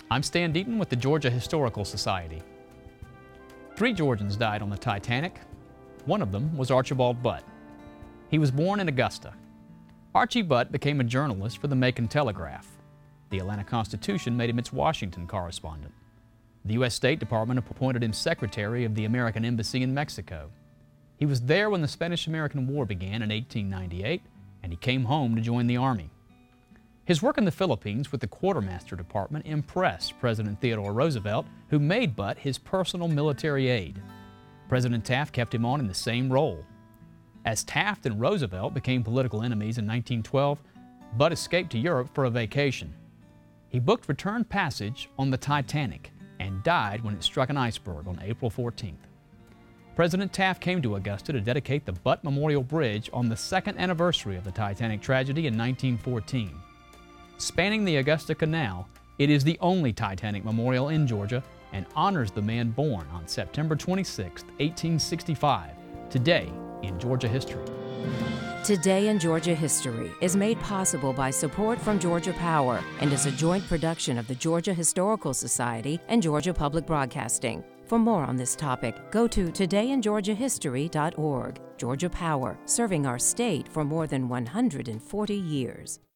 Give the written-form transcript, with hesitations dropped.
I'm Stan Deaton with the Georgia Historical Society. 3 Georgians died on the Titanic. One of them was Archibald Butt. He was born in Augusta. Archie Butt became a journalist for the Macon Telegraph. The Atlanta Constitution made him its Washington correspondent. The U.S. State Department appointed him secretary of the American Embassy in Mexico. He was there when the Spanish-American War began in 1898, and he came home to join the Army. His work in the Philippines with the Quartermaster Department impressed President Theodore Roosevelt, who made Butt his personal military aide. President Taft kept him on in the same role. As Taft and Roosevelt became political enemies in 1912, Butt escaped to Europe for a vacation. He booked return passage on the Titanic and died when it struck an iceberg on April 14th. President Taft came to Augusta to dedicate the Butt Memorial Bridge on the 2nd anniversary of the Titanic tragedy in 1914. Spanning the Augusta Canal, it is the only Titanic memorial in Georgia and honors the man born on September 26, 1865, today in Georgia history. Today in Georgia History is made possible by support from Georgia Power and is a joint production of the Georgia Historical Society and Georgia Public Broadcasting. For more on this topic, go to todayingeorgiahistory.org. Georgia Power, serving our state for more than 140 years.